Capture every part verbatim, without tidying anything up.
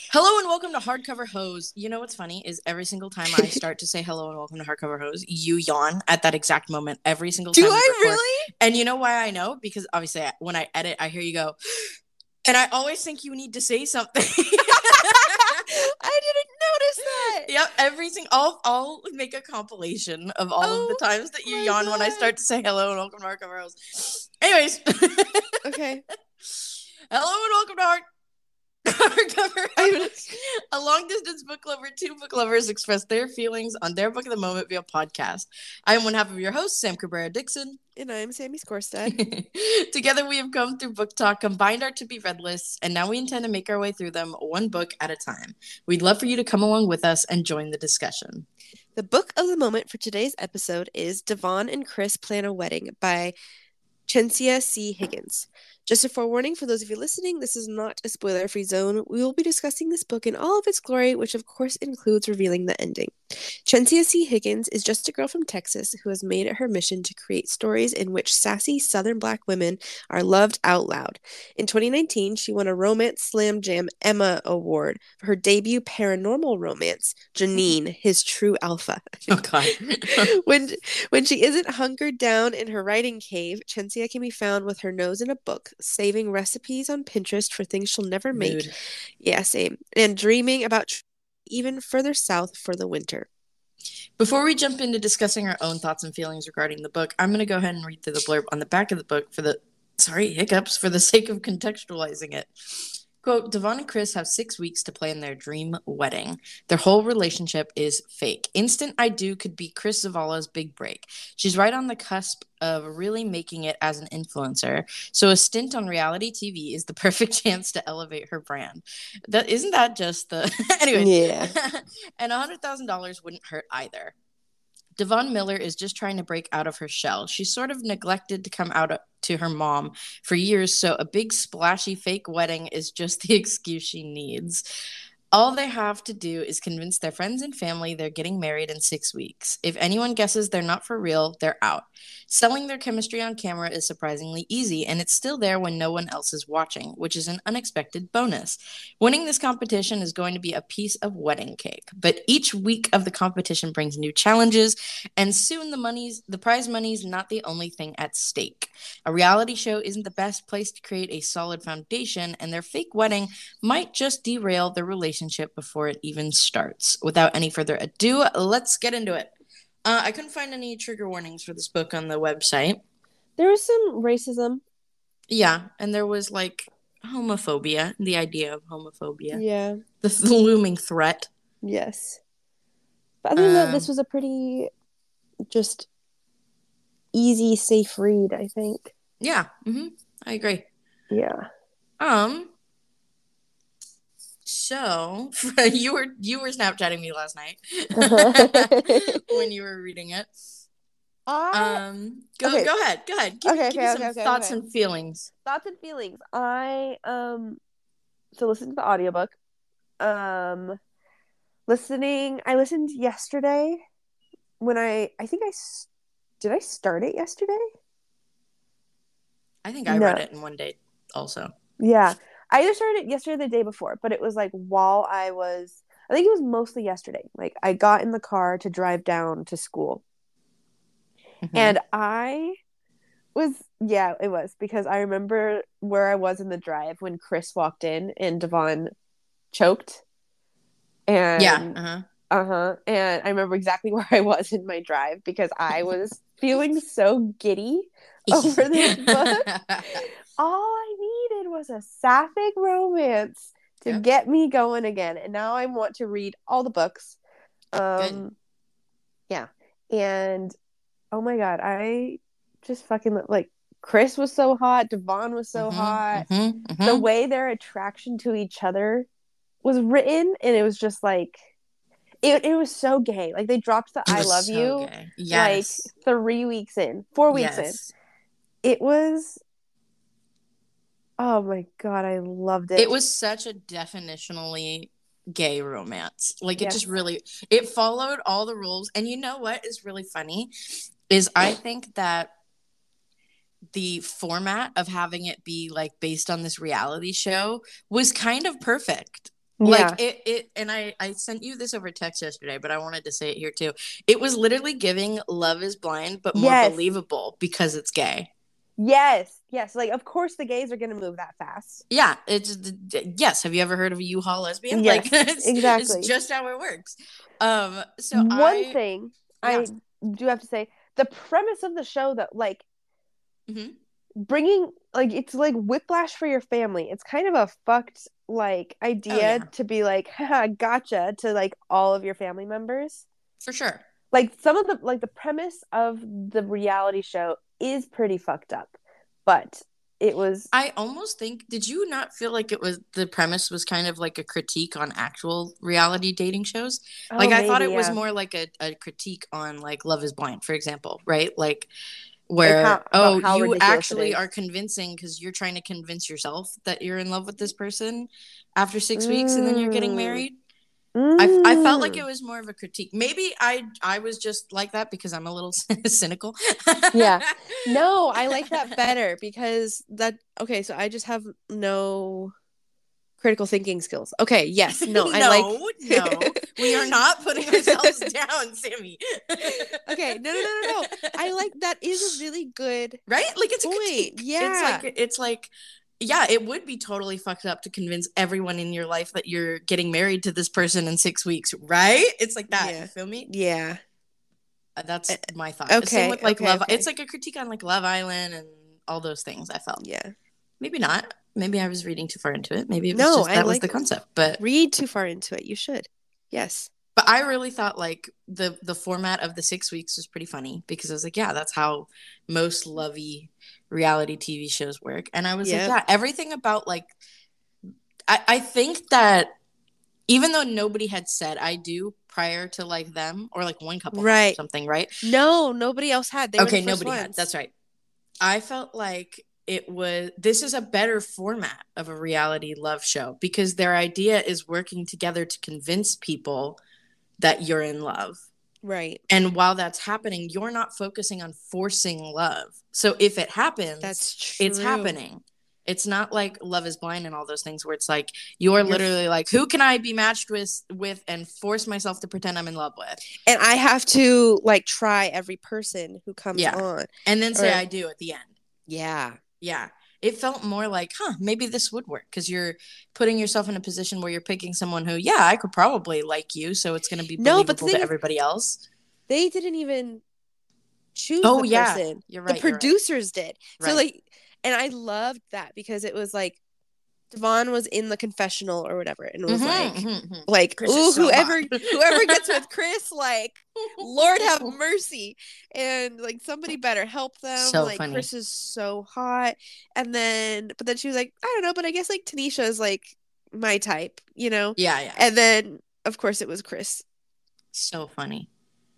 Hello and welcome to Hardcover Hose. You know what's funny is every single time I start to say hello and welcome to Hardcover Hose, you yawn at that exact moment every single Do time we I record. really? And you know why I know? Because obviously I, when I edit, I hear you go, and I always think you need to say something. I didn't notice that. Yep, every single I'll I'll make a compilation of all of the Oh times that you my yawn when I God. start to say hello and welcome to Hardcover Hose. Anyways, Okay. hello and welcome to Hard. Hardcover Hose. A long distance book lover, two book lovers express their feelings on their book of the moment via podcast. I am one half of your host, Sam Cabrera Dixon. And I'm Sammy Skorstad. Together we have come through book talk, combined our to be read lists, and now we intend to make our way through them one book at a time. We'd love for you to come along with us and join the discussion. The book of the moment for today's episode is Devon and Chris Plan a Wedding by Chensia C. Higgins. Just a forewarning for those of you listening, this is not a spoiler-free zone. We will be discussing this book in all of its glory, which of course includes revealing the ending. Chensia C. Higgins is just a girl from Texas who has made it her mission to create stories in which sassy Southern Black women are loved out loud. In twenty nineteen, she won a Romance Slam Jam Emma Award for her debut paranormal romance, Janine, His True Alpha. Oh, God. when, when she isn't hunkered down in her writing cave, Chensia can be found with her nose in a book, saving recipes on Pinterest for things she'll never make. Mood. Yeah, same. And dreaming about tr- even further south for the winter. Before we jump into discussing our own thoughts and feelings regarding the book, I'm going to go ahead and read through the blurb on the back of the book for the, sorry, hiccups, for the sake of contextualizing it. Quote, Devon and Chris have six weeks to plan their dream wedding. Their whole relationship is fake. Instant I Do could be Chris Zavala's big break. She's right on the cusp of really making it as an influencer. So a stint on reality T V is the perfect chance to elevate her brand. That isn't that just the anyway. Yeah. And one hundred thousand dollars wouldn't hurt either. Devon Miller is just trying to break out of her shell. She's sort of neglected to come out to her mom for years, so a big splashy fake wedding is just the excuse she needs. All they have to do is convince their friends and family they're getting married in six weeks. If anyone guesses they're not for real, they're out. Selling their chemistry on camera is surprisingly easy, and it's still there when no one else is watching, which is an unexpected bonus. Winning this competition is going to be a piece of wedding cake, but each week of the competition brings new challenges, and soon the money's the prize money's not the only thing at stake. A reality show isn't the best place to create a solid foundation, and their fake wedding might just derail the relationship before it even starts. Without any further ado, let's get into it. Uh, I couldn't find any trigger warnings for this book on the website. There was some racism. Yeah, and there was like homophobia, the idea of homophobia. Yeah. The, the looming threat. Yes. But other than that, this Um, was a pretty just easy, safe read, I think. yeah, hmm I agree. Yeah. Um. So you were you were Snapchatting me last night when you were reading it. I Um, go okay. go ahead, go ahead. Give, Okay, me, give okay, me some okay, okay, thoughts okay. and feelings. Thoughts and feelings. I um so listened to the audiobook. Um listening I listened yesterday when I I think I s- did I start it yesterday? I think I No. read it in one day, also. Yeah. I either started it yesterday or the day before, but it was like while I was I think it was mostly yesterday. Like I got in the car to drive down to school. Mm-hmm. And I was yeah, it was because I remember where I was in the drive when Chris walked in and Devon choked. And Yeah. Uh-huh. uh-huh. And I remember exactly where I was in my drive because I was feeling so giddy over this book. All I needed was a sapphic romance to Yep. get me going again. And now I want to read all the books. Um Good. Yeah. And oh my God, I just fucking like Chris was so hot, Devon was so Mm-hmm. hot. Mm-hmm. Mm-hmm. The way their attraction to each other was written, and it was just like it, it was so gay. Like they dropped the It I was love so you gay. like Yes. three weeks in, four weeks in. Yes. It was oh my God, I loved it. It was such a definitionally gay romance. Like it Yes. just really it followed all the rules. And you know what is really funny is I think that the format of having it be like based on this reality show was kind of perfect. Like Yeah. it, it, and I, I sent you this over text yesterday, but I wanted to say it here too. It was literally giving Love is Blind, but more Yes. believable because it's gay. Yes. Yes. Like, of course, the gays are going to move that fast. Yeah, it's yes. Have you ever heard of a U-Haul lesbian? Yes, Like it's, it's exactly. just how it works. Um, so One I, thing yeah. I do have to say, the premise of the show that like Mm-hmm. bringing like it's like whiplash for your family. It's kind of a fucked like Oh idea yeah, to be like, haha, gotcha to like all of your family members. for sure. Like some of the like the premise of the reality show is pretty fucked up, but it was I almost think, did you not feel like it was the premise was kind of like a critique on actual reality dating shows? oh Like I thought maybe it was yeah more like a, a critique on like Love is Blind, for example, right? Like like how where, about oh, how you ridiculous it actually are is. convincing because you're trying to convince yourself that you're in love with this person after six weeks and then you're getting Mm. married. I, I felt like Mm. it was more of a critique. Maybe I I was just like that because I'm a little cynical. Yeah. No, I like that better because that okay, so I just have no critical thinking skills. Okay, yes. No, I like No, no, we are not putting ourselves down, Sammy. Okay, no, no, no, no, no. I like that is a really good Right? Like it's point. a critique. Yeah. It's like it's like yeah, it would be totally fucked up to convince everyone in your life that you're getting married to this person in six weeks, right? It's like that. Yeah. You feel me? Yeah. Uh, That's my thought. Okay. Same with like okay, Love. okay. It's like a critique on like Love Island and all those things. I felt. Yeah. Maybe not. Maybe I was reading too far into it. Maybe it was No, just I that was like the concept. But read too far into it. You should. Yes. but I really thought like the the format of the six weeks was pretty funny because I was like, yeah, that's how most lovey reality T V shows work. And I was Yep. like, yeah, everything about like I, I think that even though nobody had said I do prior to like them or like one couple had or Right. something, right? No, nobody else had. They were Okay, the first nobody had. ones. That's right. I felt like it was this is a better format of a reality love show because their idea is working together to convince people that you're in love. Right. And while that's happening, you're not focusing on forcing love. So if it happens, That's true. it's happening. It's not like Love is Blind and all those things where it's like you're, You're literally f- like, who can I be matched with with and force myself to pretend I'm in love with? And I have to like try every person who comes Yeah. on. And then say Or- I do at the end. Yeah. Yeah. It felt more like, huh, maybe this would work because you're putting yourself in a position where you're picking someone who, yeah, I could probably like you, so it's going to be No, but believable the to thing is- everybody else. They didn't even choose Oh, the yeah. person. You're The right, you're right. producers did. So Right. like, and I loved that because it was like Devon was in the confessional or whatever, and was Mhm, like, mhm, mhm. like, Chris ooh, is so whoever, hot. whoever gets with Chris, like, Lord have mercy, and like somebody better help them. So like funny. Chris is so hot, and then, but then she was like, I don't know, but I guess like Tanisha is like my type, you know? Yeah, yeah. And then of course it was Chris. So funny.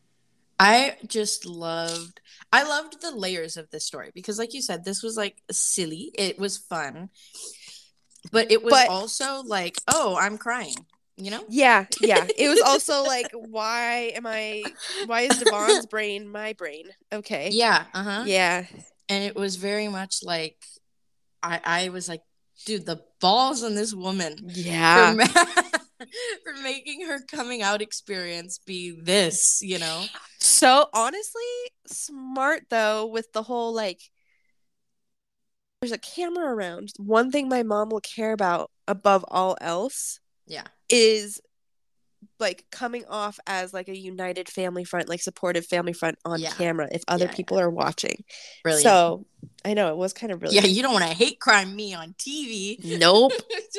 I just loved I loved the layers of this story because like you said, this was like silly. It was fun. But it was But- also like, oh, I'm crying. You know? Yeah, yeah. It was also like, why am I? Why is Devon's brain my brain? Okay. Yeah, uh-huh. Yeah. And it was very much like I I was like, dude, the balls on this woman Yeah. for, ma- for making her coming out experience be this, you know? So honestly, smart though with the whole like, there's a camera around. One thing my mom will care about above all else Yeah. is like coming off as like a united family front, like supportive family front on Yeah. camera if other Yeah, people are watching. Brilliant. So I know it was kind of brilliant. Yeah, you don't want to hate crime me on T V. Nope.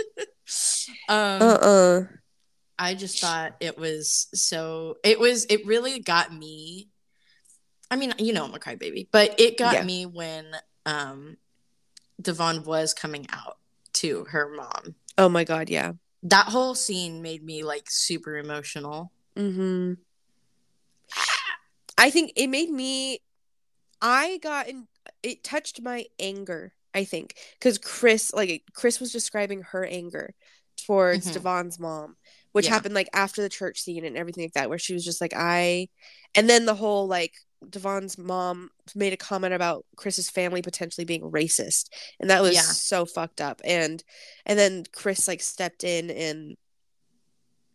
um uh-uh. I just thought it was so it was it really got me. I mean, you know I'm a crybaby, but it got Yeah. me when um Devon was coming out to her mom. Oh my god, yeah. That whole scene made me like super emotional. Mm-hmm. I think it made me I got in it touched my anger, I think. Because Chris like Chris was describing her anger towards Mhm. Devon's mom, which Yeah. happened like after the church scene and everything like that, where she was just like, I and then the whole like Devon's mom made a comment about Chris's family potentially being racist, and that was Yeah. so fucked up. And and then Chris like stepped in and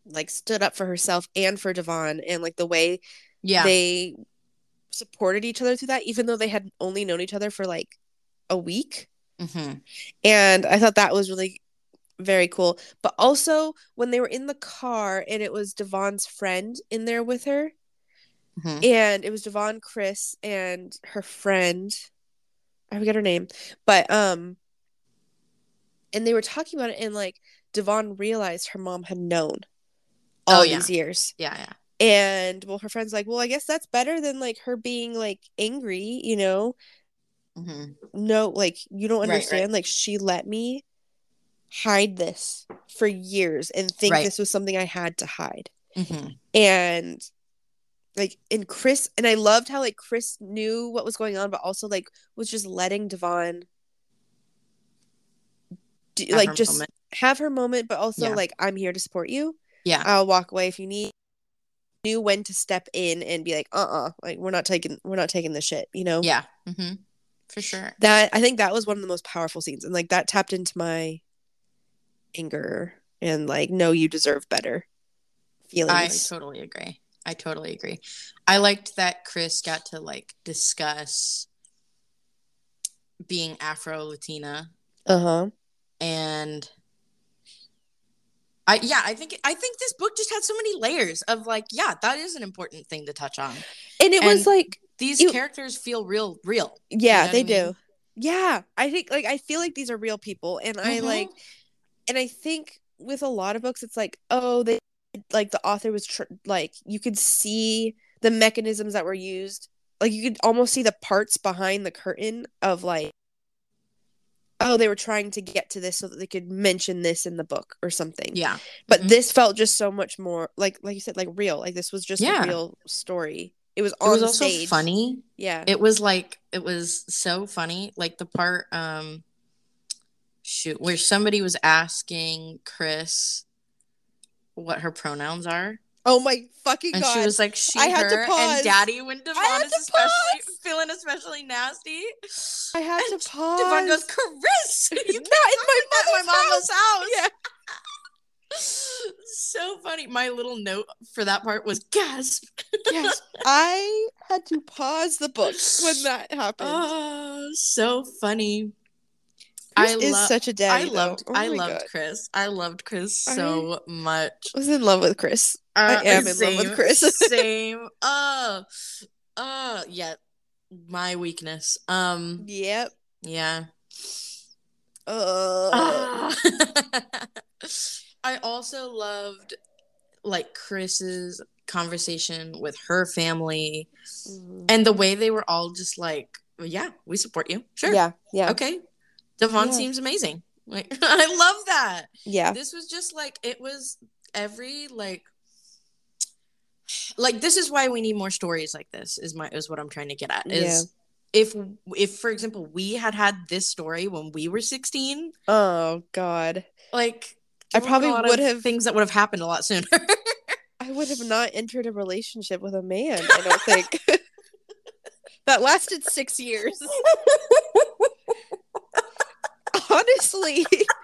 like stood up for herself and for Devon, and like the way Yeah. they supported each other through that, even though they had only known each other for like a week. Mm-hmm. And I thought that was really very cool. But also when they were in the car and it was Devon's friend in there with her, Mm-hmm. and it was Devon, Chris, and her friend, I forget her name, but um and they were talking about it, and like Devon realized her mom had known all Oh, yeah. these years. Yeah, yeah. And well, her friend's like, well, I guess that's better than like her being like angry, you know? Mm-hmm. No, like you don't Right, understand. right. Like she let me hide this for years and think Right. this was something I had to hide. Mm-hmm. And like, and Chris, and I loved how like Chris knew what was going on, but also like was just letting Devon do, Have like her just moment. have her moment, but also Yeah. like, I'm here to support you. Yeah. I'll walk away if you need. Knew when to step in and be like, uh-uh, like we're not taking we're not taking the shit, you know? Yeah. Mm-hmm. For sure. That, I think that was one of the most powerful scenes, and like that tapped into my anger and like, no, you deserve better feelings. I totally agree. I totally agree. I liked that Chris got to like discuss being Afro-Latina, Uh-huh. and I yeah, I think I think this book just had so many layers of like, yeah, that is an important thing to touch on. And it And was like these it, characters feel real real. yeah, You know they what I mean? do. Yeah, I think like I feel like these are real people, and I Mm-hmm. like, and I think with a lot of books it's like, oh, they like the author was tr- like, you could see the mechanisms that were used, like you could almost see the parts behind the curtain of like, oh, they were trying to get to this so that they could mention this in the book or something. Yeah. But Mm-hmm. this felt just so much more like like you said, like real. Like this was just Yeah. a real story. It was It on was also stage. funny. Yeah. It was like it was so funny. Like the part um shoot where somebody was asking Chris what her pronouns are. Oh my fucking And god. she was like, she, I had her, to pause. and Daddy, when Devon I had is to especially pause. feeling especially nasty. I had and to pause. Devon goes, Chris, you can't not in my talk like that in my mama's house. house. Yeah. So funny. My little note for that part was gasp. Yes. I had to pause the book when that happened. Oh, so funny. Chris I is lo- such a daddy. I loved though. Oh I my loved God. Chris. I loved Chris so I much. was in love with Chris. Uh, I am in same, love with Chris. Same. Oh, oh, yeah. My weakness. Um. Yep. Yeah. Uh. Ah. I also loved like Chris's conversation with her family, Mhm. and the way they were all just like, yeah, we support you. Sure. Yeah. Yeah. Okay. Devon Yeah. seems amazing. Like, I love that. Yeah. This was just like, it was every like like this is why we need more stories like this is my is what I'm trying to get at is yeah. if if for example we had had this story when we were sixteen, oh god, like I probably would have things that would have happened a lot sooner. I would have not entered a relationship with a man, I don't think. That lasted six years. Honestly.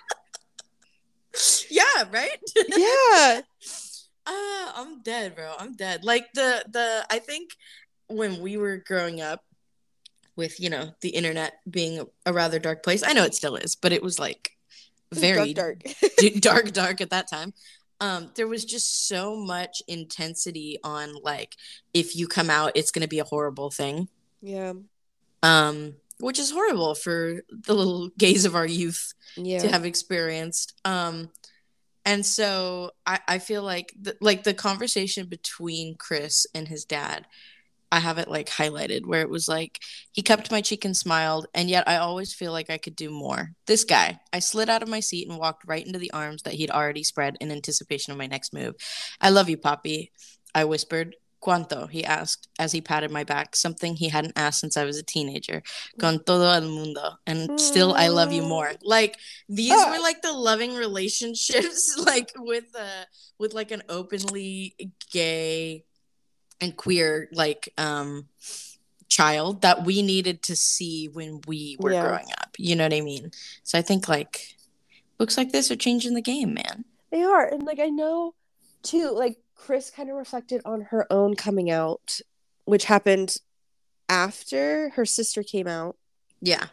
Yeah, right? Yeah. Uh, I'm dead, bro. I'm dead. Like the the I think when we were growing up with, you know, the internet being a rather dark place. I know it still is, but it was like very dark dark. dark dark at that time. Um there was just so much intensity on like if you come out it's going to be a horrible thing. Yeah. Um which is horrible for the little gays of our youth yeah. to have experienced. Um And so I, I feel like the, like the conversation between Chris and his dad, I have it like highlighted where it was like, he cupped my cheek and smiled, and yet I always feel like I could do more. This guy, I slid out of my seat and walked right into the arms that he'd already spread in anticipation of my next move. I love you, Papi, I whispered. ¿Cuánto? He asked as he patted my back, something he hadn't asked since I was a teenager. Con todo el mundo. And still, I love you more. Like, these were like the loving relationships, like with uh, with like an openly gay and queer like um child that we needed to see when we were yeah. growing up. You know what I mean? So I think like books like this are changing the game, man. They are. And like I know too, like Chris kind of reflected on her own coming out, which happened after her sister came out. Yeah.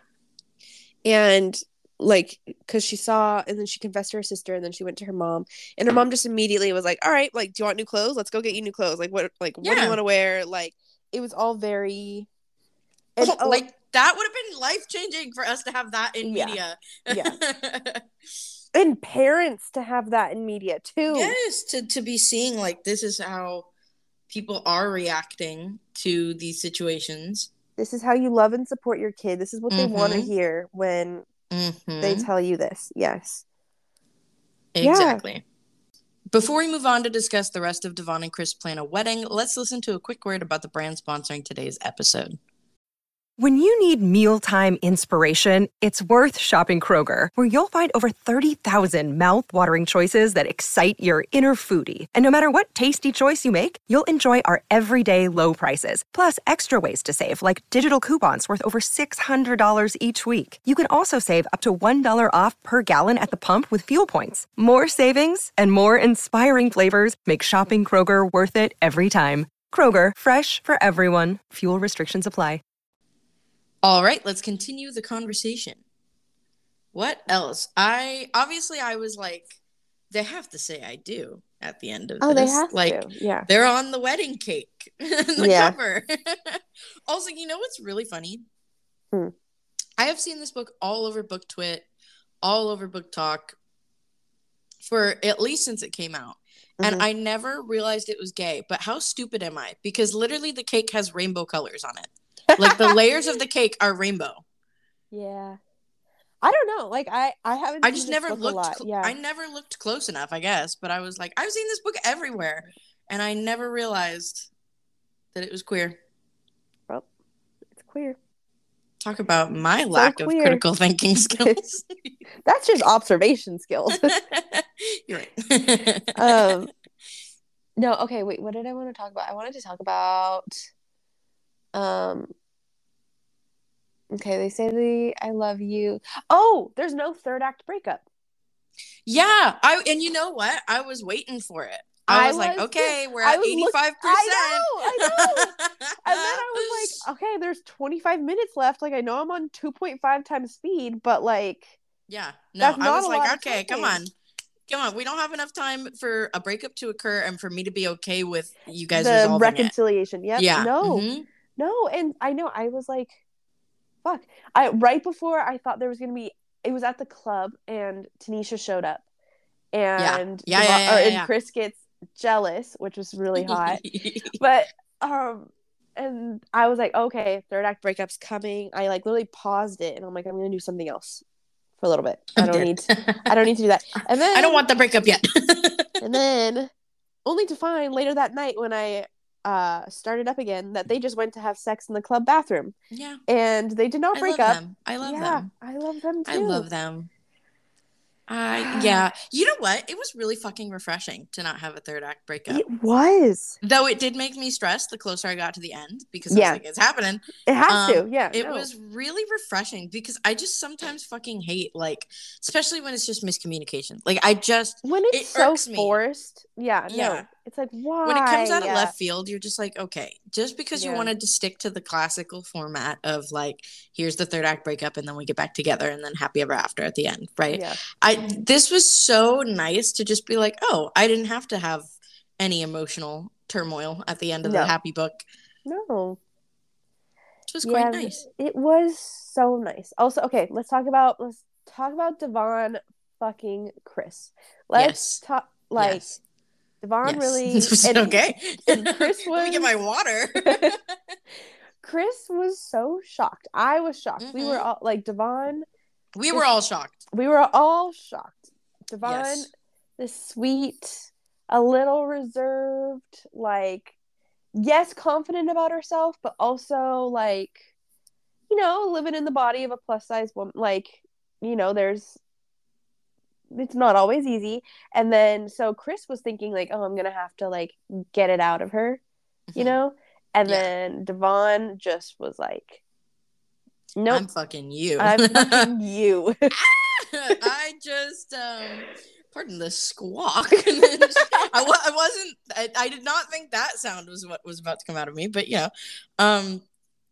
And like, because she saw, and then she confessed to her sister, and then she went to her mom, and her mom just immediately was like, all right, like, do you want new clothes? Let's go get you new clothes. Like, what, like, what do Yeah. you want to wear? Like, it was all very, and, Oh, oh, like, that would have been life-changing for us to have that in Yeah. media. Yeah. And parents to have that in media, too. Yes, to, to be seeing, like, this is how people are reacting to these situations. This is how you love and support your kid. This is what they want to Mhm. hear when Mhm. they tell you this. Yes. Exactly. Yeah. Before we move on to discuss the rest of Devon and Chris plan a wedding, let's listen to a quick word about the brand sponsoring today's episode. When you need mealtime inspiration, it's worth shopping Kroger, where you'll find over thirty thousand mouth-watering choices that excite your inner foodie. And no matter what tasty choice you make, you'll enjoy our everyday low prices, plus extra ways to save, like digital coupons worth over six hundred dollars each week. You can also save up to one dollar off per gallon at the pump with fuel points. More savings and more inspiring flavors make shopping Kroger worth it every time. Kroger, fresh for everyone. Fuel restrictions apply. All right, let's continue the conversation. What else? I obviously I was like, they have to say I do at the end of Oh, this. they have like, to. Yeah. They're on the wedding cake, the Yeah. cover. Also, you know what's really funny? Hmm. I have seen this book all over BookTwit, all over Book Talk, for at least since it came out. Mhm. And I never realized it was gay. But how stupid am I? Because literally the cake has rainbow colors on it. Like, the layers of the cake are rainbow. Yeah. I don't know. Like, I, I haven't I seen just this never book a looked. lot. Cl- Yeah. I never looked close enough, I guess. But I was like, I've seen this book everywhere, and I never realized that it was queer. Well, it's queer. Talk about my So lack of queer. critical thinking skills. That's just observation skills. You're right. um, no, okay, wait. What did I want to talk about? I wanted to talk about. Um. Okay, they say the I love you. Oh, there's no third act breakup. Yeah, I and you know what? I was waiting for it. I, I was like, was okay, too. we're I at was eighty-five look- percent. I know, I know. And then I was like, okay, there's twenty-five minutes left. Like, I know I'm on two point five times speed, but like, yeah, no, that's I not was a like, lot of okay, come time. on. Come on, we don't have enough time for a breakup to occur and for me to be okay with you guys the resolving reconciliation. it. Yep. Yeah. No, Mhm. no. And I know I was like, fuck. I right before I thought there was gonna be. It was at the club, and Tanisha showed up, and Yeah, yeah, Devo- yeah, yeah, or, yeah, and yeah. Chris gets jealous, which was really hot. But um, and I was like, okay, third act breakup's coming. I like literally paused it, and I'm like, I'm gonna do something else for a little bit. I I'm don't dead. need. To, I don't need to do that. And then I don't want the breakup yet. And then, only to find later that night when I uh started up again that they just went to have sex in the club bathroom. Yeah. And they did not I break love up. them. I love yeah, them. I love them too. I love them. Uh, yeah. You know what? It was really fucking refreshing to not have a third act breakup. It was. Though it did make me stressed the closer I got to the end because I Yeah. was like, it's happening. It has Um, to. Yeah. It no. was really refreshing because I just sometimes fucking hate, like, especially when it's just miscommunication. Like, I just, when it's it so irks me. forced. Yeah, Yeah. no. It's like, why? When it comes out of Yeah. left field, you're just like, okay, just because you Yeah. wanted to stick to the classical format of like, here's the third act breakup and then we get back together and then happy ever after at the end, right? Yeah. I this was so nice to just be like, oh, I didn't have to have any emotional turmoil at the end of No. the happy book. No. Which was Yeah, quite nice. It was so nice. Also, okay, let's talk about let's talk about Devon fucking Chris. Let's Yes. talk like yes. Devon Yes. really This was and, okay. and Chris Let me get was- my water. Chris was so shocked. I was shocked. We were Mhm. all like Devon. We were all shocked. We were all shocked. Devon, Yes. this sweet, a little reserved, like yes, confident about herself, but also like, you know, living in the body of a plus size woman. Like, you know, there's it's not always easy. And then so Chris was thinking like, oh, I'm gonna have to like get it out of her, you Mhm. know? And Yeah. then Devon just was like, nope, I'm fucking you. I'm fucking you. I just just um pardon the squawk. And then she- I, wa- I wasn't I, I did not think that sound was what was about to come out of me, but yeah. Um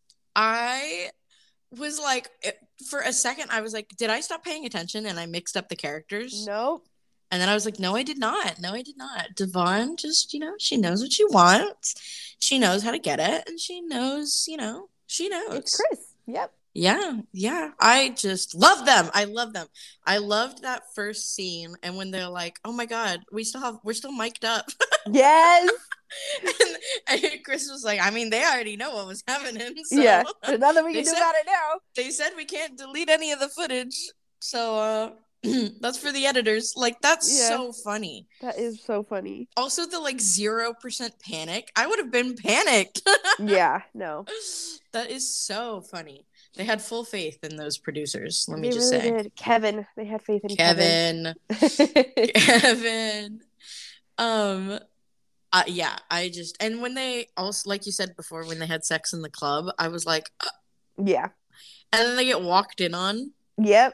I was like it- for a second I was like, did I stop paying attention and I mixed up the characters? Nope. And then I was like, no, I did not. No, I did not. Devon just, you know, she knows what she wants. She knows how to get it. And she knows, you know, she knows. It's Chris. Yep. Yeah, yeah. I just love them. I love them. I loved that first scene. And when they're like, oh my God, we still have, we're still mic'd up. Yes. and, and Chris was like, I mean, they already know what was happening. So Yeah. There's nothing we they can do said- about it now. they said we can't delete any of the footage. So, uh, that's for the editors. Like, that's Yeah. so funny. That is so funny. Also, the like zero percent panic. I would have been panicked. Yeah. No. That is so funny. They had full faith in those producers. Let me They just really say, did. Kevin. They had faith in Kevin. Kevin, Kevin. Um, uh, yeah. I just and when they also, like you said before, when they had sex in the club, I was like, uh, Yeah. and then they get walked in on. Yep.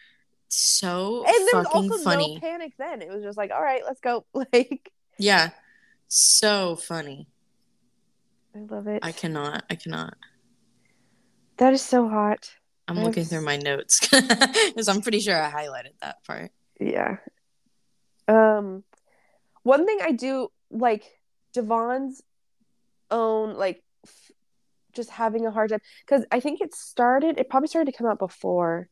So And there was fucking also funny. no panic then. It was just like, all right, let's go. Like, Yeah, so funny. I love it. I cannot. I cannot. That is so hot. I'm That's- looking through my notes because I'm pretty sure I highlighted that part. Yeah. Um, one thing I do like Devon's own like f- just having a hard time because I think it started. It probably started to come out before,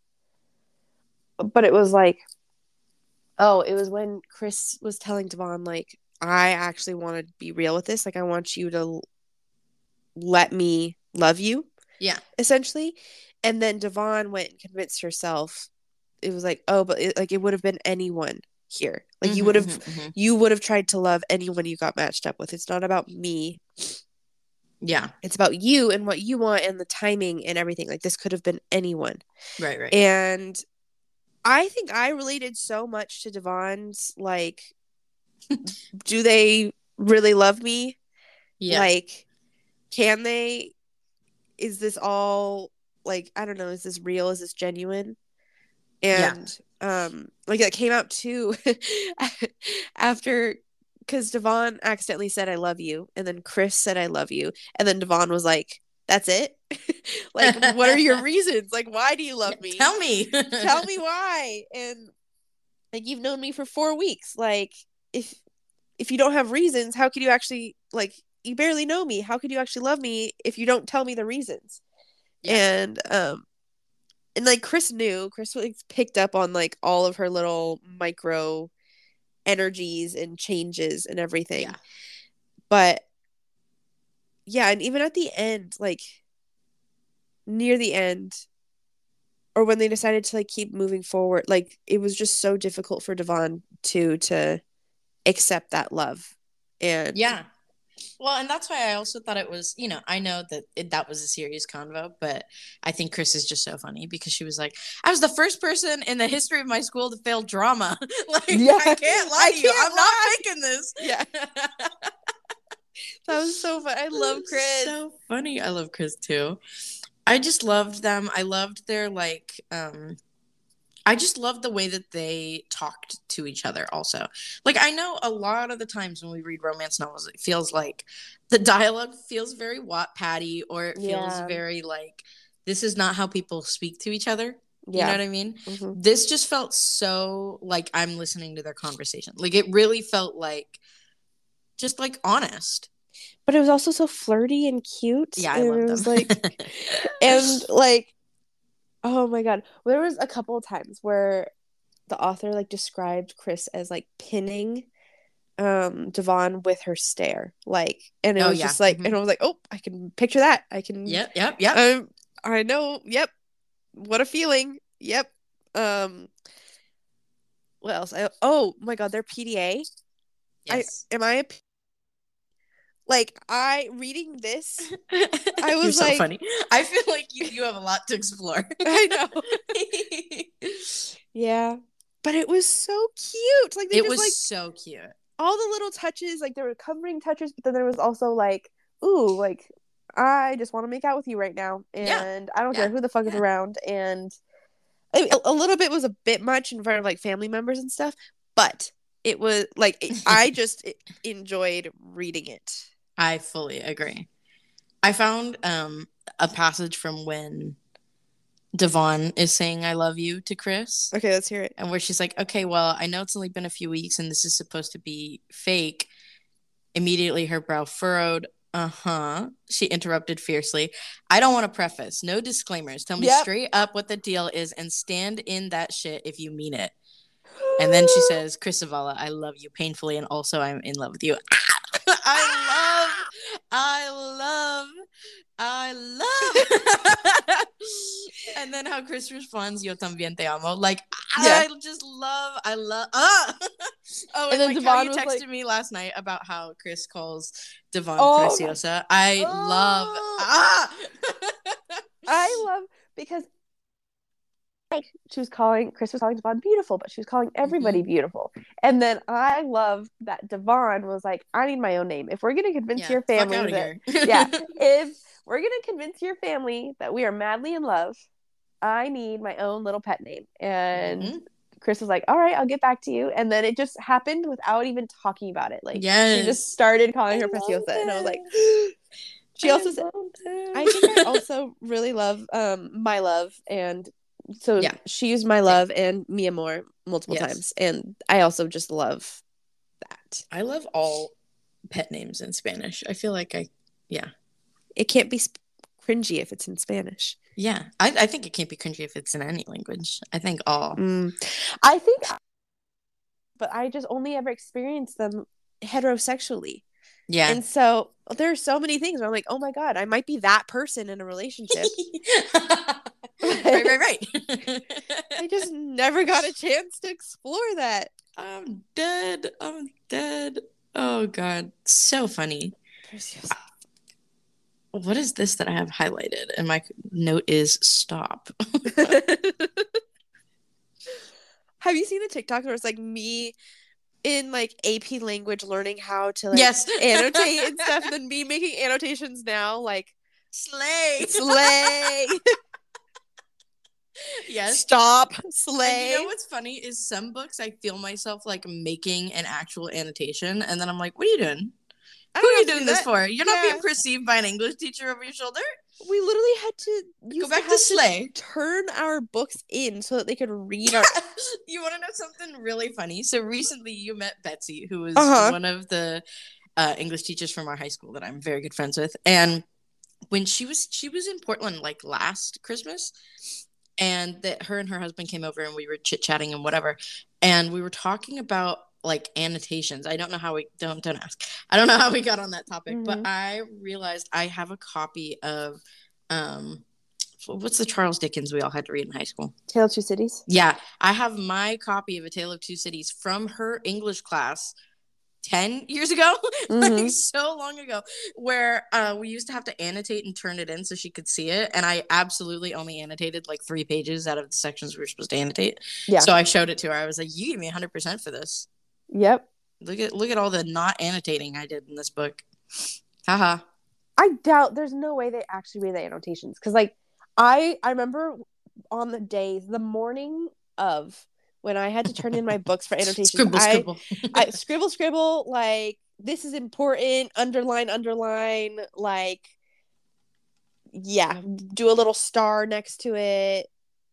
but it was like, oh, it was when Chris was telling Devon like, I actually want to be real with this. Like, I want you to l- let me love you. Yeah. Essentially. And then Devon went and convinced herself. It was like, oh, but it, like it would have been anyone here. Like you Mhm, would have, mhm, mhm. you would have tried to love anyone you got matched up with. It's not about me. Yeah. It's about you and what you want and the timing and everything. Like this could have been anyone. Right. Right. And I think I related so much to Devon's like, do they really love me? Yeah. Like, can they? Is this all like, I don't know, is this real? Is this genuine? And um like that came out too after because Devon accidentally said I love you and then Chris said I love you and then Devon was like, that's it? Like, what are your reasons? Like, why do you love Yeah, me? Tell me. Tell me why. And like, you've known me for four weeks. Like, if if you don't have reasons, how could you actually like? You barely know me. How could you actually love me if you don't tell me the reasons? Yeah. And um, and like Chris knew. Chris like picked up on like all of her little micro energies and changes and everything. Yeah. But yeah, and even at the end, like near the end, or when they decided to like keep moving forward, like it was just so difficult for Devon to to accept that love. And Yeah. Well, and that's why I also thought it was, you know, I know that it, that was a serious convo, but I think Chris is just so funny because she was like, I was the first person in the history of my school to fail drama. Like, Yeah. I can't lie I to you. can't I'm lie. not faking this. Yeah. That was so fun. I love Chris. So funny. I love Chris too. I just loved them. I loved their like um I just loved the way that they talked to each other also. Like I know a lot of the times when we read romance novels it feels like the dialogue feels very Wattpad-y or it feels Yeah. very like this is not how people speak to each other. You know Yeah. what I mean? Mhm. This just felt so like I'm listening to their conversation. Like it really felt like just like honest. But it was also so flirty and cute. Yeah, I and love it them. was like and like oh my god. There was a couple of times where the author like described Chris as like pinning um Devon with her stare. Like and it Oh, was yeah. just like Mhm. and I was like, oh, I can picture that. I can Yep, yep, yep. Um, I know. Yep. What a feeling. Yep. Um. What else? I, oh my God, they're P D A. Yes. I am I a P- like I reading this. I was You're so like- funny. I feel like you, you have a lot to explore. I know. Yeah, but it was so cute. Like they It just was like so cute. all the little touches. Like there were comforting touches, but then there was also like, ooh, like I just want to make out with you right now, and Yeah. I don't Yeah. care who the fuck is Yeah. around, and A, a little bit was a bit much in front of like family members and stuff, but it was like I just enjoyed reading it. I fully agree. I found um a passage from when Devon is saying I love you to Chris. Okay, let's hear it. And where she's like, okay, well, I know it's only been a few weeks and this is supposed to be fake. Immediately her brow furrowed. Uh-huh. She interrupted fiercely. I don't want to preface. No disclaimers. Tell me yep. straight up what the deal is and stand in that shit if you mean it. And then she says, Chris Zavala, I love you painfully and also I'm in love with you. I love, I love, I love. And then how Chris responds, Yo también te amo. Like, yeah. I just love, I love. Ah! Oh, and, and then like Devon how you texted like... me last night about how Chris calls Devon oh, Preciosa. I oh. love. Ah! I love because like she was calling Chris was calling Devon beautiful, but she was calling everybody mm-hmm. beautiful. And then I love that Devon was like, I need my own name. If we're gonna convince yeah, your family that yeah, if we're gonna convince your family that we are madly in love, I need my own little pet name. And mm-hmm. Chris was like, all right, I'll get back to you. And then it just happened without even talking about it. Like yes. she just started calling I her Preciosa. And I was like, she I also said, I think I also really love um, My Love. And so yeah. she used My Love and Mi Amor multiple yes. times. And I also just love that. I love all pet names in Spanish. I feel like I, yeah. It can't be sp- cringy if it's in Spanish. Yeah, I, I think it can't be cringy if it's in any language. I think all. Mm. I think, but I just only ever experienced them heterosexually. Yeah. And so there are so many things where I'm like, oh my God, I might be that person in a relationship. right, right, right. I just never got a chance to explore that. I'm dead. I'm dead. Oh God. So funny. What is this that I have highlighted? And my note is stop. Have you seen the TikTok where it's like me in like A P language learning how to like yes. annotate and stuff, and then me making annotations now like slay. Slay. Yes. Stop. Slay. And you know what's funny is some books I feel myself like making an actual annotation and then I'm like, what are you doing? Who are you doing this for? You're not yeah. being perceived by an English teacher over your shoulder? We literally had to go back to, to slay. Turn our books in so that they could read our. You want to know something really funny? So recently you met Betsy, who was uh-huh. one of the uh, English teachers from our high school that I'm very good friends with. And when she was she was in Portland like last Christmas, and that her and her husband came over and we were chit chatting and whatever, and we were talking about like annotations. I don't know how we don't don't ask. I don't know how we got on that topic, mm-hmm. but I realized I have a copy of um what's the Charles Dickens we all had to read in high school? Tale of Two Cities? Yeah, I have my copy of A Tale of Two Cities from her English class ten years ago, mm-hmm. like so long ago, where uh, we used to have to annotate and turn it in so she could see it. And I absolutely only annotated like three pages out of the sections we were supposed to annotate. Yeah. So I showed it to her. I was like, you gave me one hundred percent for this. Yep. Look at look at all the not annotating I did in this book. Haha. I doubt there's no way they actually read the annotations. Because like I I remember on the days, the morning of when I had to turn in my books for annotations. Scribble, I, scribble. I scribble, scribble, like this is important, underline, underline, like yeah, do a little star next to it.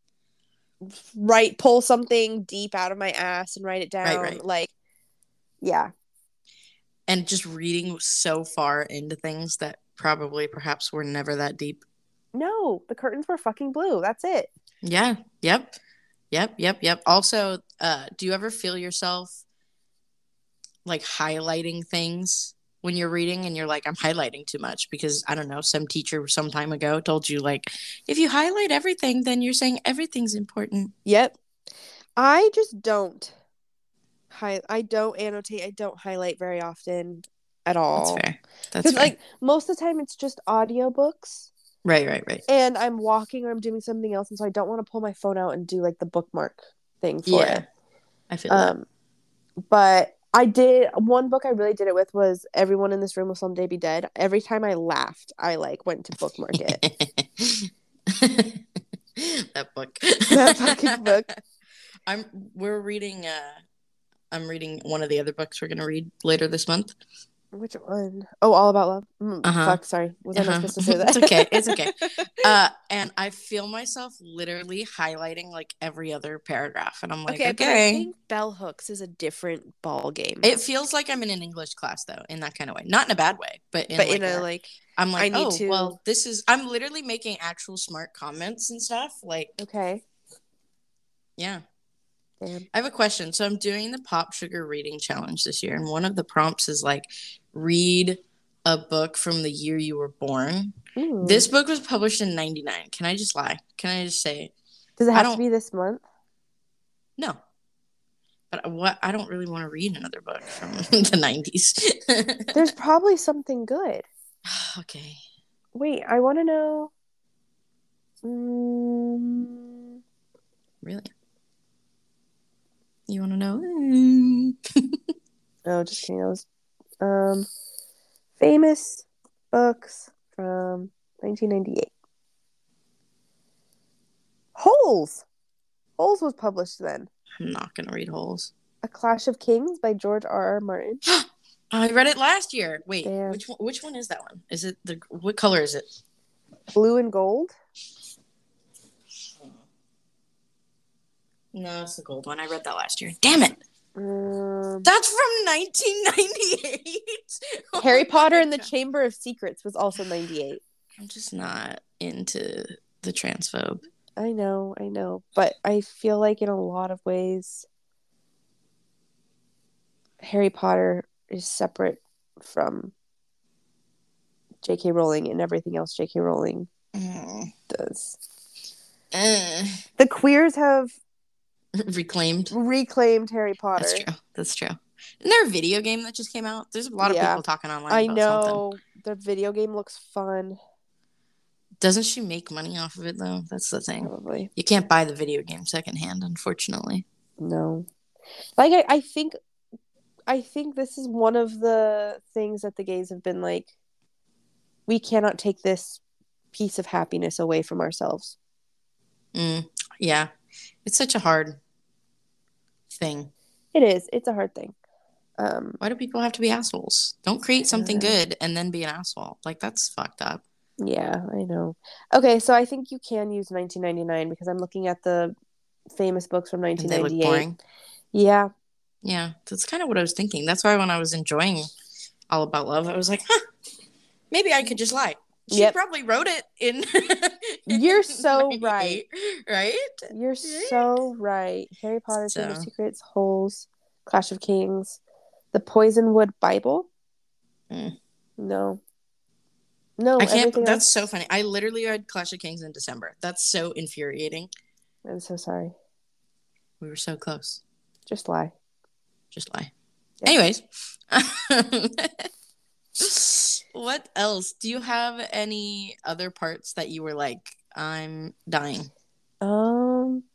Write, pull something deep out of my ass and write it down. Right, right. Like yeah. And just reading so far into things that probably perhaps were never that deep. No, the curtains were fucking blue. That's it. Yeah. Yep. Yep. Yep. Yep. Also, uh, do you ever feel yourself like highlighting things when you're reading and you're like, I'm highlighting too much because I don't know, some teacher some time ago told you like, if you highlight everything, then you're saying everything's important. Yep. I just don't. Hi- I don't annotate. I don't highlight very often at all. That's fair. That's fair. Like most of the time it's just audiobooks. Right, right, right. And I'm walking or I'm doing something else, and so I don't want to pull my phone out and do like the bookmark thing for yeah, it. I feel um, that. But I did one book I really did it with was Everyone in This Room Will Someday Be Dead. Every time I laughed, I like went to bookmark it. That book. That fucking book. I'm we're reading uh I'm reading one of the other books we're gonna read later this month. Which one? Oh, All About Love. Mm, Uh-huh. Fuck, sorry. Was I not Uh-huh. supposed to say that? It's okay. It's okay. Uh, and I feel myself literally highlighting like every other paragraph, and I'm like, okay, okay. but I think Bell Hooks is a different ball game. It feels like I'm in an English class though, in that kind of way. Not in a bad way, but in but like in a, a, like I'm like, I need oh, to... well, this is. I'm literally making actual smart comments and stuff. Like, okay, yeah. damn. I have a question. So I'm doing the Pop Sugar Reading Challenge this year, and one of the prompts is like, read a book from the year you were born. Ooh. This book was published in ninety-nine. Can I just lie? Can I just say? Does it I have don't- to be this month? No. But what I don't really want to read another book from the nineties. There's probably something good. Okay. Wait, I want to know. Mm... Really? You want to know? No, just kidding. I was, um, famous books from nineteen ninety-eight. Holes. Holes was published then. I'm not gonna read Holes. A Clash of Kings by George R. R. Martin. I read it last year. Wait, Damn. which one? Which one is that one? Is it the what color is it? Blue and Gold. No, it's the gold one. I read that last year. Damn it! Um, That's from nineteen ninety-eight. Harry Oh Potter my and the God. Chamber of Secrets was also ninety-eight. I'm just not into the transphobe. I know, I know, but I feel like in a lot of ways, Harry Potter is separate from J K. Rowling and everything else J K. Rowling Mm. does. Uh, The queers have reclaimed. reclaimed Harry Potter. That's true. That's true. Isn't there a video game that just came out? There's a lot of Yeah. people talking online I about know. something. The video game looks fun. Doesn't she make money off of it, though? That's the thing. Probably. You can't buy the video game secondhand, unfortunately. No. Like, I, I think I think this is one of the things that the gays have been like, we cannot take this piece of happiness away from ourselves. Mm, yeah. It's such a hard thing. It is. It's a hard thing. Um, Why do people have to be assholes? Don't create something Uh. good and then be an asshole. Like, that's fucked up. yeah, I know. Okay, so I think you can use nineteen ninety-nine because I'm looking at the famous books from And nineteen they look ninety-eight. boring. Yeah. Yeah, that's kind of what I was thinking. That's why when I was enjoying All About Love, I was like, huh, maybe I could just lie. She Yep. probably wrote it in. You're so ninety-eight, right. You're so right. Harry Potter, Chamber of So. Secrets, Holes, Clash of Kings, The Poisonwood Bible. Mm. No. No, I can't. everything That's else- so funny. I literally read Clash of Kings in December. That's so infuriating. I'm so sorry. We were so close. Just lie. Just lie. Yeah. Anyways, what else? Do you have any other parts that you were like, I'm dying? Um,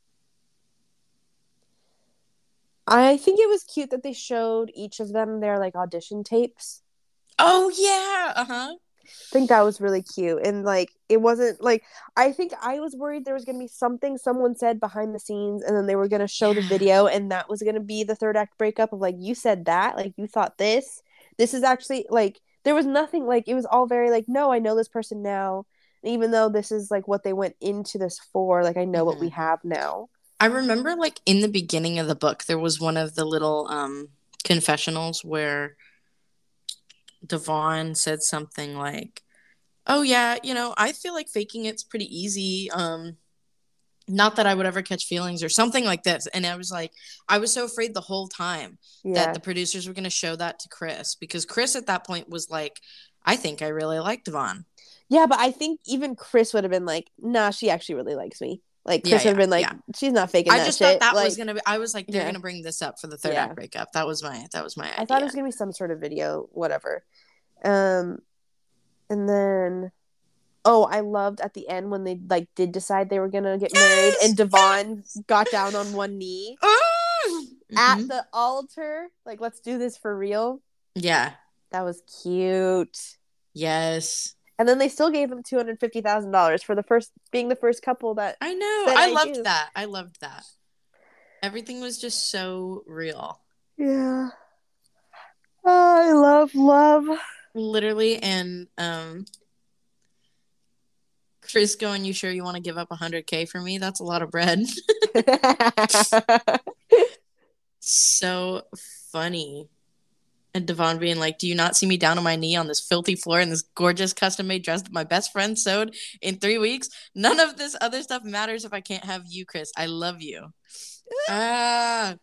I think it was cute that they showed each of them their like audition tapes. Oh yeah. Uh huh. I think that was really cute. And like it wasn't like I think I was worried there was gonna be something someone said behind the scenes and then they were gonna show the Yeah. video and that was gonna be the third act breakup of like you said that, like you thought this. This is actually like there was nothing like it was all very like, no, I know this person now. And even though this is like what they went into this for, like I know what we have now. I remember like in the beginning of the book, there was one of the little um confessionals where Devon said something like, oh yeah, you know, I feel like faking it's pretty easy. Um, not that I would ever catch feelings or something like this. And I was like, I was so afraid the whole time Yeah. that the producers were going to show that to Chris because Chris at that point was like, I think I really like Devon. Yeah, but I think even Chris would have been like, nah, she actually really likes me. Like Chris Yeah, would have been yeah, like, she's not faking I that just shit. thought that like, was going to be, I was like, they're Yeah. going to bring this up for the third Yeah. act breakup. That was my, that was my idea. I thought it was gonna be some sort of video, whatever. Um, and then, oh, I loved at the end when they like did decide they were gonna get married, Yes! and Devon got down on one knee Ah! at Mhm. the altar, like let's do this for real. Yeah. That was cute. Yes. And then they still gave him two hundred fifty thousand dollars for the first being the first couple that I know. said, I "I loved do." that. I loved that. Everything was just so real. Yeah. Oh, I love love. Literally, and um, Chris going, "You sure you want to give up one hundred K for me? That's a lot of bread." So funny. And Devon being like, "Do you not see me down on my knee on this filthy floor in this gorgeous custom-made dress that my best friend sewed in three weeks? None of this other stuff matters if I can't have you, Chris. I love you." ah,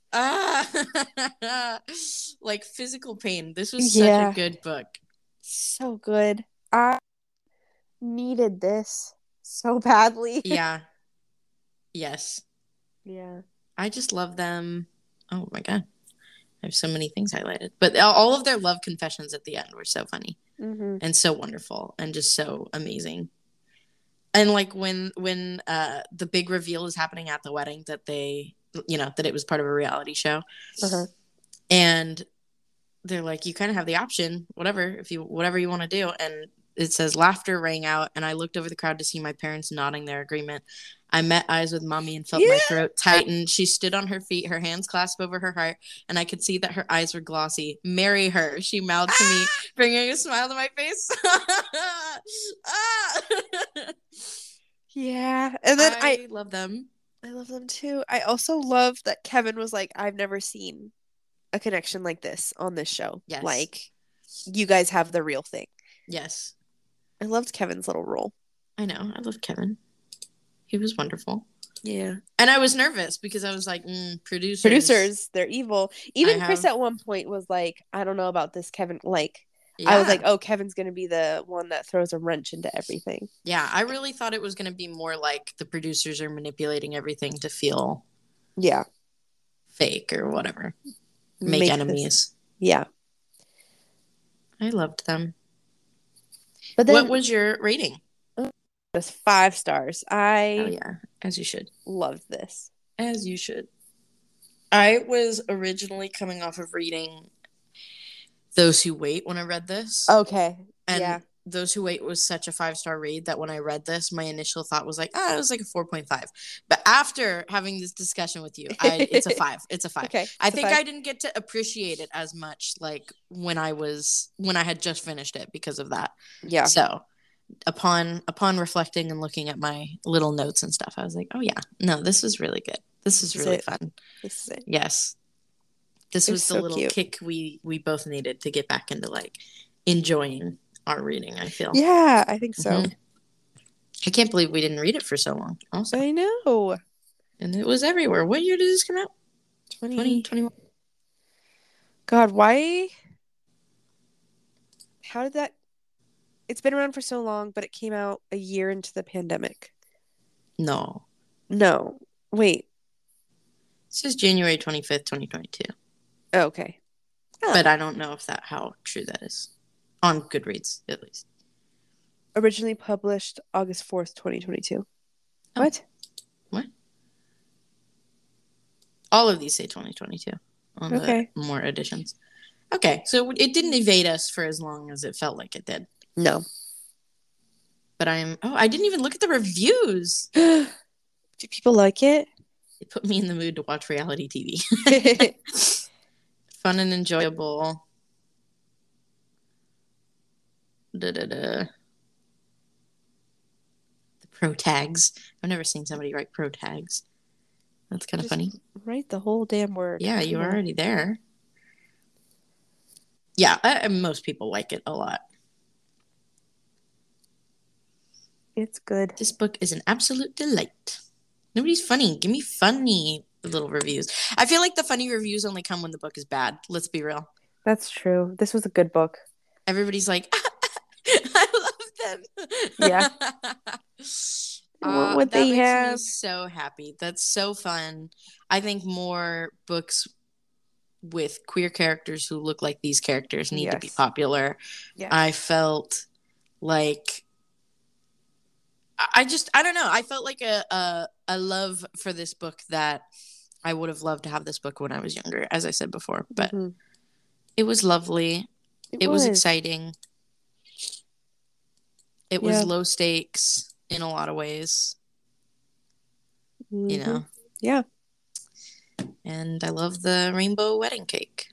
ah. Like physical pain. This was such Yeah. a good book. So good. I needed this so badly. Yeah. Yes. Yeah. I just love them. Oh my God. I have so many things highlighted. But all of their love confessions at the end were so funny Mm-hmm. and so wonderful and just so amazing. And like when when uh, the big reveal is happening at the wedding that they, you know, that it was part of a reality show. Uh-huh. And they're like, you kind of have the option, whatever, if you, whatever you want to do. And it says laughter rang out. And I looked over the crowd to see my parents nodding their agreement. I met eyes with mommy and felt Yeah. my throat tighten. She stood on her feet, her hands clasped over her heart, and I could see that her eyes were glossy. "Marry her," she mouthed to me, bringing a smile to my face. Ah! Yeah. And then I, I love them. I love them too. I also love that Kevin was like, "I've never seen a connection like this on this show. Yes. Like, you guys have the real thing." Yes. I loved Kevin's little role. I know. I love Kevin. He was wonderful. Yeah. And I was nervous because I was like, mm, producers. Producers, they're evil. Even I Chris have- at one point was like, "I don't know about this Kevin." Like, Yeah. I was like, "Oh, Kevin's going to be the one that throws a wrench into everything." Yeah, I really thought it was going to be more like the producers are manipulating everything to feel Yeah. fake or whatever. Make, Make enemies. this- Yeah. I loved them. But then What was your rating? just five stars. I Oh, yeah, as you should. loved this. As you should. I was originally coming off of reading Those Who Wait when I read this. Okay. And Yeah. Those Who Wait was such a five-star read that when I read this, my initial thought was like, oh, it was like a four point five. But after having this discussion with you, I, it's a five. It's a five. Okay. I it's a think five. I didn't get to appreciate it as much like when I was when I had just finished it because of that. Yeah. So upon upon reflecting and looking at my little notes and stuff, I was like, oh yeah, no, this is really good. This is This is really it. fun. This is it. Yes. This It was was the so little cute. kick we we both needed to get back into like enjoying our reading, I feel. Yeah, I think so. Mhm. I can't believe we didn't read it for so long. Also. I know. And it was everywhere. What year did this come out? twenty twenty twenty-one. God, why? How did that? It's been around for so long, but it came out a year into the pandemic. No. No. Wait. It says January twenty-fifth, twenty twenty-two. Oh, okay. Oh. But I don't know if that how true that is. On Goodreads, at least. Originally published August fourth, twenty twenty-two. Oh. What? What? All of these say twenty twenty-two on Okay. the more editions. Okay, so it didn't evade us for as long as it felt like it did. No. But I'm oh, I didn't even look at the reviews. Do people like it? It put me in the mood to watch reality T V. Fun and enjoyable. Da, da, da. The pro tags. I've never seen somebody write pro tags. That's kind of Just funny. Write the whole damn word. Yeah, you're Come on. already there. Yeah, I, most people like it a lot. It's good. This book is an absolute delight. Nobody's funny. Give me funny little reviews. I feel like the funny reviews only come when the book is bad. Let's be real. That's true. This was a good book. Everybody's like, I love them. Yeah. Uh, what that they makes have. me so happy. That's so fun. I think more books with queer characters who look like these characters need to be Yes. popular. Yeah. I felt like I I just I don't know. I felt like a, a a love for this book that I would have loved to have this book when I was younger, as I said before. But Mhm. it was lovely. It, It was was exciting. It was Yeah. low stakes in a lot of ways, Mhm. you know. Yeah. And I love the rainbow wedding cake.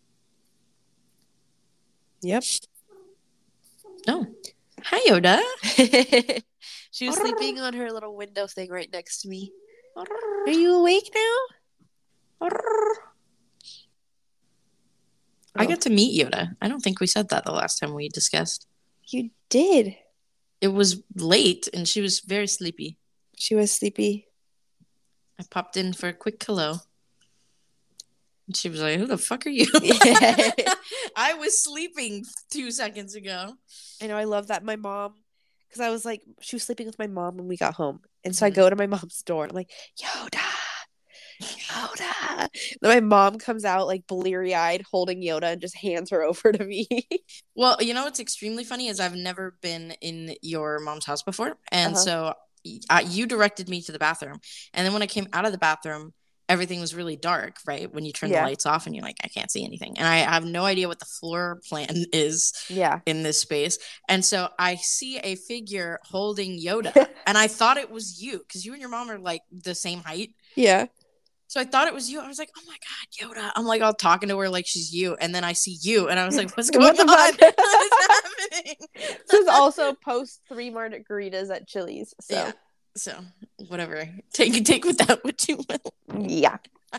Yep. Oh. Hi, Yoda. She was sleeping on her little window thing right next to me. Are you awake now? I Oh. got to meet Yoda. I don't think we said that the last time we discussed. You did. It was late and she was very sleepy. She was sleepy. I popped in for a quick hello. And she was like, who the fuck are you? I was sleeping two seconds ago. I know, I love that. My mom, because I was like, she was sleeping with my mom when we got home. And so Mhm. I go to my mom's door and I'm like, Yoda, Yoda. Then my mom comes out like bleary eyed holding Yoda and just hands her over to me. Well, you know what's extremely funny is I've never been in your mom's house before. And Uh-huh. so uh, you directed me to the bathroom. And then when I came out of the bathroom, everything was really dark, right? When you turn Yeah. the lights off and you're like, I can't see anything. And I have no idea what the floor plan is Yeah. in this space. And so I see a figure holding Yoda. And I thought it was you because you and your mom are like the same height. Yeah. So I thought it was you. I was like, oh my God, Yoda. I'm like all talking to her like she's you. And then I see you. And I was like, what's going What the on? fuck? What is happening? This is also post three margaritas at Chili's. So, Yeah. So whatever. Take take with that what you will. yeah.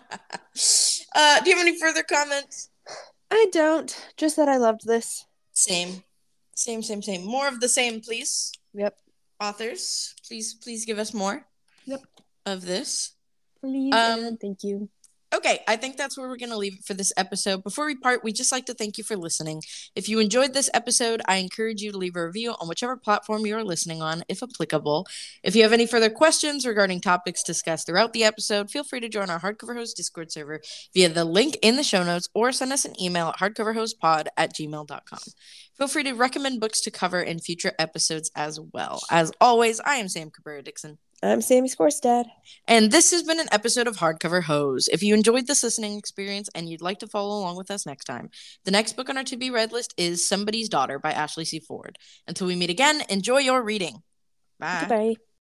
uh, do you have any further comments? I don't. Just that I loved this. Same. Same, same, same. More of the same, please. Yep. Authors, please, please give us more. Yep. Of this. Please Um, and thank you. Okay, I think that's where we're going to leave it for this episode. Before we part, we'd just like to thank you for listening. If you enjoyed this episode, I encourage you to leave a review on whichever platform you are listening on, if applicable. If you have any further questions regarding topics discussed throughout the episode, feel free to join our Hardcover Host Discord server via the link in the show notes or send us an email at hardcoverhostpod at gmail dot com. Feel free to recommend books to cover in future episodes as well. As always, I am Sam Cabrera-Dixon. I'm Sammy Scorstad. And this has been an episode of Hardcover Hose. If you enjoyed this listening experience and you'd like to follow along with us next time, the next book on our to-be read list is Somebody's Daughter by Ashley C. Ford. Until we meet again, enjoy your reading. Bye. Goodbye.